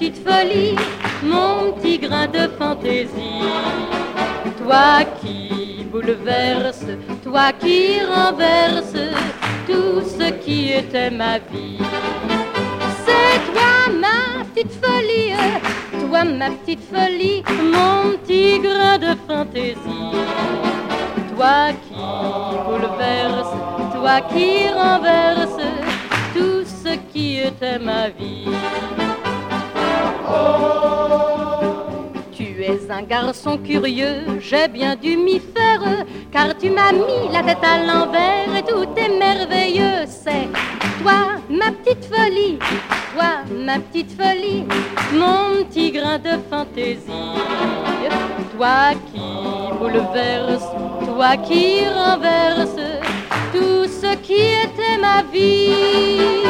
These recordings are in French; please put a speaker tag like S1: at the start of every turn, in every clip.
S1: petite folie, mon petit grain de fantaisie. Toi qui bouleverse, toi qui renverse tout ce qui était ma vie. C'est toi ma petite folie, toi ma petite folie, mon petit grain de fantaisie. Toi qui bouleverse, toi qui renverse tout ce qui était ma vie. Tu es un garçon curieux, j'ai bien dû m'y faire, car tu m'as mis la tête à l'envers et tout est merveilleux. C'est toi ma petite folie, toi ma petite folie, mon petit grain de fantaisie. Toi qui bouleverse, toi qui renverse tout ce qui était ma vie.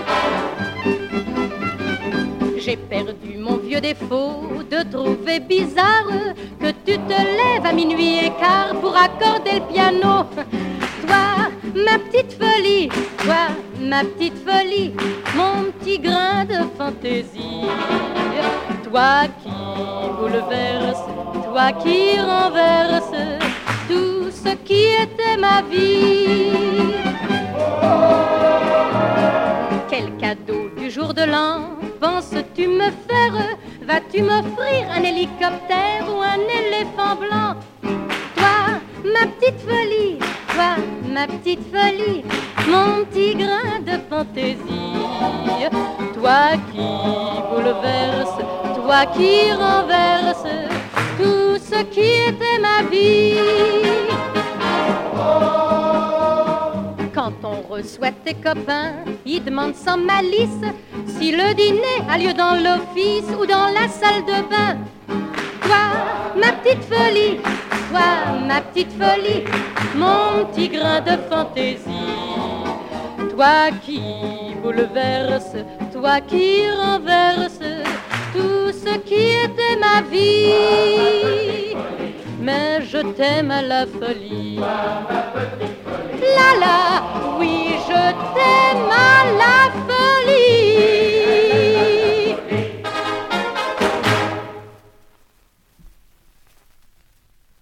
S1: J'ai perdu mon vieux défaut de trouver bizarre que tu te lèves à minuit et quart pour accorder le piano. Toi, ma petite folie, toi, ma petite folie, mon petit grain de fantaisie. Toi qui bouleverse, toi qui renverse tout ce qui était ma vie. Quel cadeau du jour de l'an penses-tu me faire? Vas-tu m'offrir un hélicoptère ou un éléphant blanc? Toi, ma petite folie, toi, ma petite folie, mon petit grain de fantaisie. Toi qui bouleverse, toi qui renverse tout ce qui était ma vie. Quand on reçoit tes copains, ils demandent sans malice si le dîner a lieu dans l'office ou dans la salle de bain. Toi, ma petite folie, toi, ma petite folie, mon petit grain de fantaisie. Toi qui bouleverse, toi qui renverse tout ce qui était ma vie. Mais je t'aime à la folie. La la